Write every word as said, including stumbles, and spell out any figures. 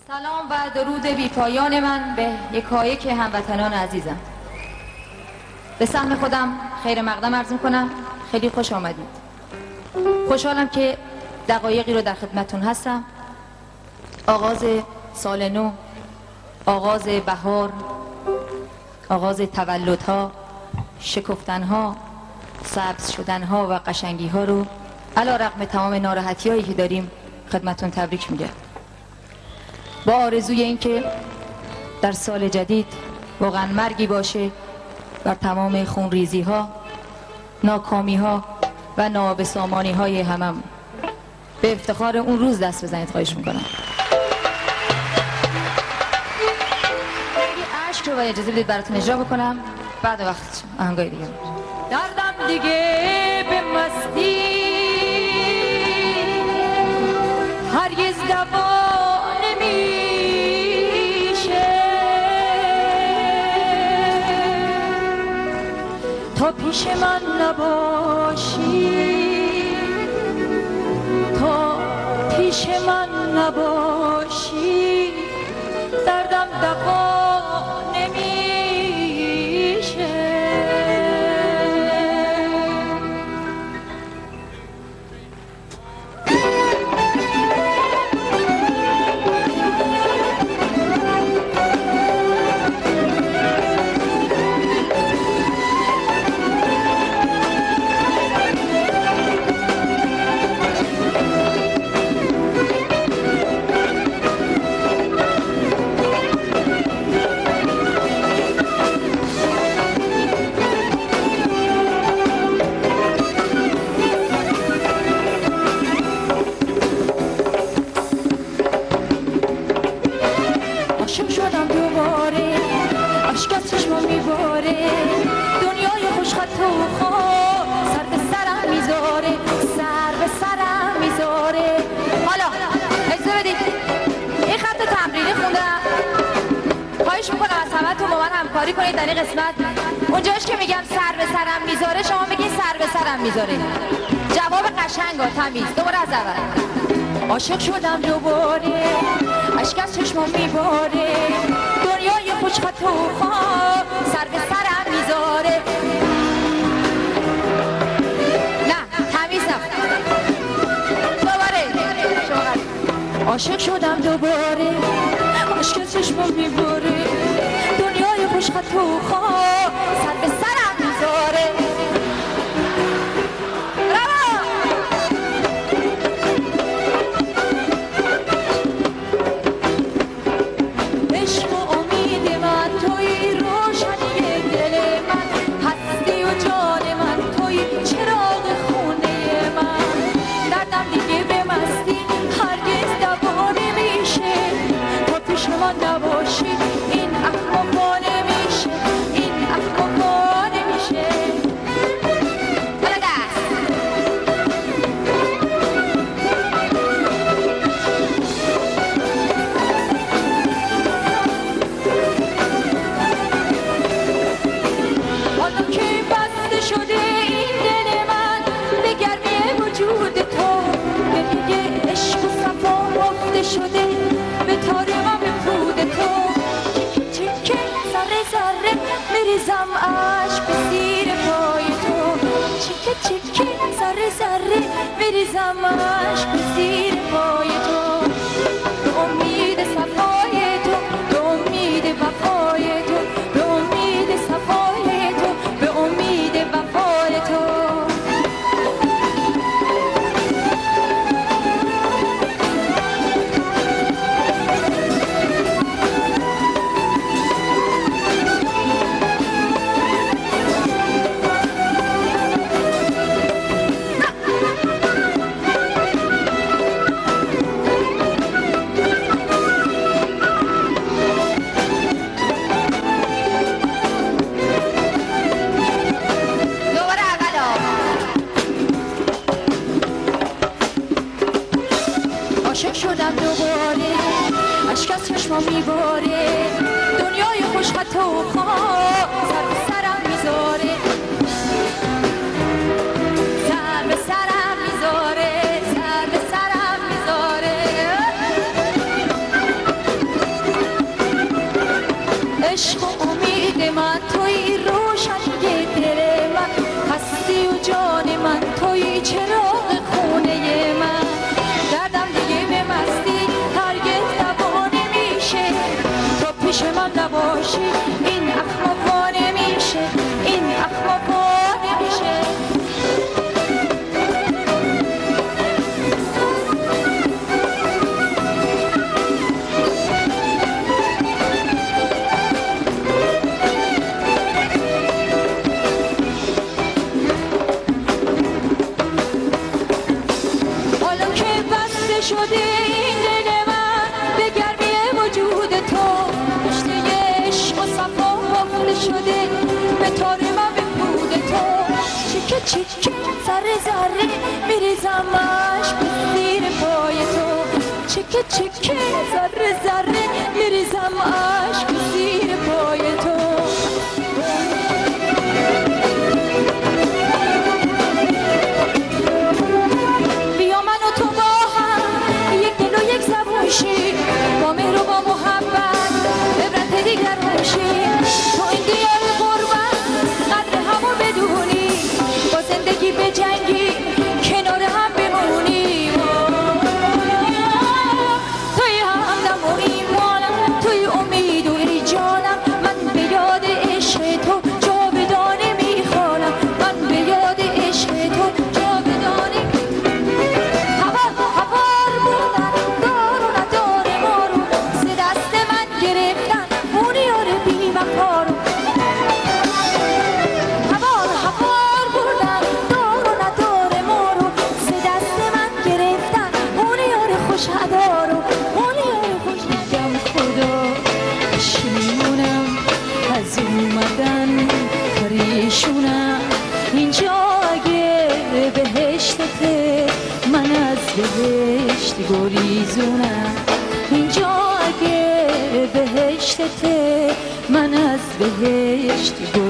سلام و درود بی پایان من به یکایک هموطنان عزیزم. به سهم خودم خیر مقدم عرض می‌کنم. خیلی خوش آمدید. خوشحالم که دقایقی رو در خدمتتون هستم. آغاز سال نو، آغاز بهار، آغاز تولدها، شکفتنها، سبز شدنها و قشنگی‌ها رو علی رغم تمام ناراحتی‌هایی که داریم خدمتتون تبریک میگم. با آرزوی اینکه در سال جدید واقعا مرگی باشه بر تمام خونریزی ها، ناکامی ها و نابسامانی های همم. به افتخار اون روز دست بزنید خواهش میکنم. یه عشق رو باید اجازه بدید براتون اجرا بکنم بعد وقت آهنگای دیگه. دردم دیگه به مستی هرگز دوا تا پیش من نباشی، تا پیش من نباشی دردم دوا نمیشه. عاشق شدم دوباره، عشق از چشمم میباره، دنیای خوشخط و خواه سر به سرم میذاره، سر به سرم میذاره. حالا اجازه بدید این خط تمرینی خوندم، خواهش میکنم از همتون با من همکاری کنید در این قسمت. اونجاش که میگم سر به سرم میذاره شما میگید سر به سرم میذاره. جواب قشنگ و تمیز. دوباره از اول. عاشق شدم دوباره، عشق از چشمم میباره، دنیای خوشخط و خواه سر به سرم میذاره. نه تمیز نبود. دوباره شما. عاشق شدم دوباره، عشق از چشمم میباره، دنیای خوشخط و خواه سر به سرم میذاره. نباشی این احمقا نمیشه، این احمقا نمیشه. حالا دست حالا که بسته شده این دل من به گرمی وجود تو، به دیگه عشق و صفا رفته شده به تار من به پود تو. چکه چکه ذره ذره میریزم عشق به زیر پای تو، چکه چکه ذره ذره میریزم عشق به زیر پای تو. به امید صفای تو، به امید وفای تو، به امید صفای تو، به امید وفای تو. عاشق شدم دوباره، عشق از چشمم میباره، دنیای خوشخط و خواه سر به سرم میذاره، سر به سرم میذاره، سر به سرم میذاره. این دل من به گرمی وجود تو کشته عشق و صفا قفل شده به تار من به پود تو چیکه چیکه ذره ذره میریزم عشق به زیر پای تو چیکه چیکه ذره ذره میریزم عشق به زیر پای تو با مهر و با محبت عبرت دیگر باشیم تو این دیار قربت قدر همو بدونی با زندگی به جنگی کنار هم بمونیم توی همدم و ایمانم توی امید و ای جانم من به یاد عشق تو جاودانه میخوانم من به یاد عشق تو جاودانه اینجا اگه بهشتته من از بهشت گریزونم اینجا اگه بهشتته من از بهشت گریزونم